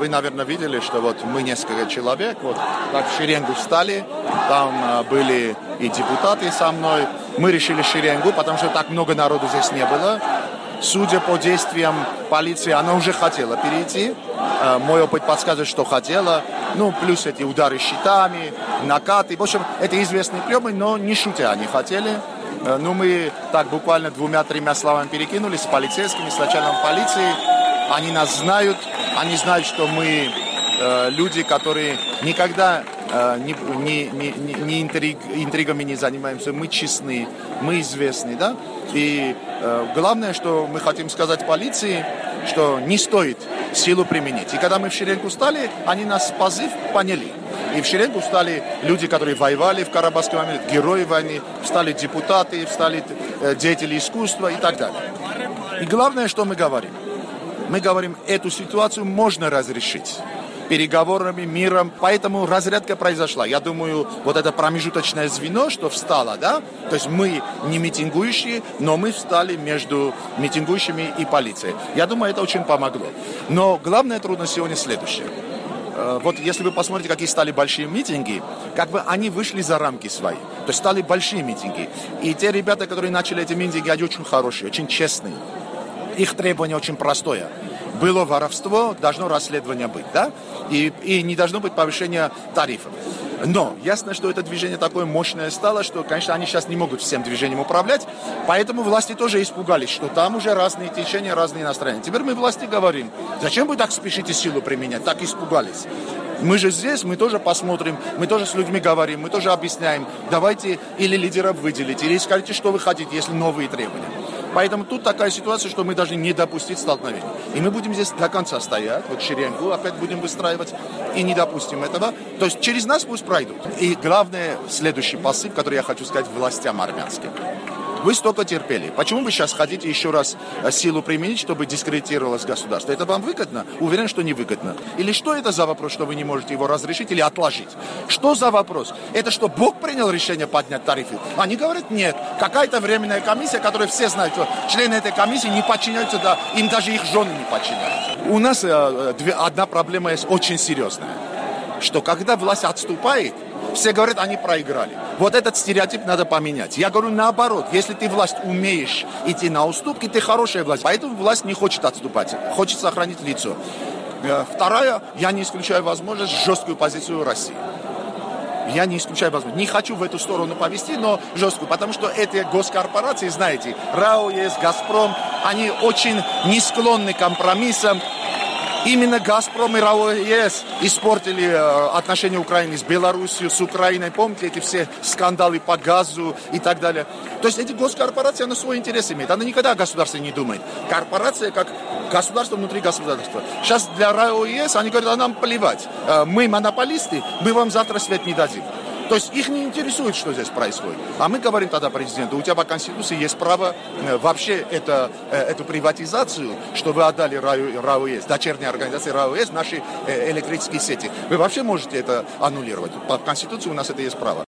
Вы, наверное, видели, что вот мы несколько человек, вот так в шеренгу встали, там были и депутаты со мной. Мы решили шеренгу, потому что так много народу здесь не было. Судя по действиям полиции, она уже хотела перейти. Мой опыт подсказывает, что хотела. Ну, плюс эти удары щитами, накаты. В общем, это известные приемы, но не шутя они хотели. Ну, мы так буквально 2-3 словами перекинулись с полицейскими, с начальником полиции. Они нас знают, они знают, что мы люди, которые никогда интригами не занимаемся, мы честны, мы известны, да? И главное, что мы хотим сказать полиции, что не стоит силу применить. И когда мы в шеренгу стали, они нас позыв поняли. И в шеренгу встали люди, которые воевали в Карабахской войне, герои войны, встали депутаты, встали деятели искусства и так далее. И главное, что мы говорим. Мы говорим, эту ситуацию можно разрешить переговорами, миром, поэтому разрядка произошла. Я думаю, вот это промежуточное звено, что встало, да, то есть мы не митингующие, но мы встали между митингующими и полицией. Я думаю, это очень помогло. Но главная трудность сегодня следующая. Вот если вы посмотрите, какие стали большие митинги, как бы они вышли за рамки свои. То есть стали большие митинги. И те ребята, которые начали эти митинги, они очень хорошие, очень честные. Их требование очень простое. Было воровство, должно расследование быть, да? И не должно быть повышения тарифов. Но ясно, что это движение такое мощное стало, что, конечно, они сейчас не могут всем движением управлять, поэтому власти тоже испугались, что там уже разные течения, разные настроения. Теперь мы власти говорим, зачем вы так спешите силу применять, так испугались. Мы же здесь, мы тоже посмотрим, мы тоже с людьми говорим, мы тоже объясняем. Давайте или лидеров выделить, или скажите, что вы хотите, если новые требования. Поэтому тут такая ситуация, что мы должны не допустить столкновения. И мы будем здесь до конца стоять, вот шеренгу опять будем выстраивать, и не допустим этого. То есть через нас пусть пройдут. И главное, следующий посыл, который я хочу сказать властям армянским. Вы столько терпели. Почему вы сейчас хотите еще раз силу применить, чтобы дискредитировалось государство? Это вам выгодно? Уверен, что не выгодно. Или что это за вопрос, что вы не можете его разрешить или отложить? Что за вопрос? Это что, Бог принял решение поднять тарифы? Они говорят, нет. Какая-то временная комиссия, которая все знают, что члены этой комиссии не подчиняются, да, им даже их жены не подчиняются. У нас одна проблема есть очень серьезная. Что когда власть отступает, все говорят, они проиграли. Вот этот стереотип надо поменять. Я говорю наоборот. Если ты власть умеешь идти на уступки, ты хорошая власть. Поэтому власть не хочет отступать. Хочет сохранить лицо. Вторая, я не исключаю возможность жесткую позицию России. Я не исключаю возможность. Не хочу в эту сторону повести, но жесткую. Потому что эти госкорпорации, знаете, РАО есть, Газпром, они очень не склонны к компромиссам. Именно «Газпром» и РАО-ЕС испортили отношения Украины с Белоруссией, с Украиной. Помните эти все скандалы по газу и так далее? То есть эти госкорпорации, она свой интерес имеет. Она никогда о государстве не думает. Корпорация как государство внутри государства. Сейчас для РАО-ЕС они говорят, а нам плевать. Мы монополисты, мы вам завтра свет не дадим. То есть их не интересует, что здесь происходит. А мы говорим тогда президенту, у тебя по Конституции есть право вообще эту приватизацию, что вы отдали РАО-ЕС, дочерней организации РАО-ЕС, наши электрические сети. Вы вообще можете это аннулировать. По Конституции у нас это есть право.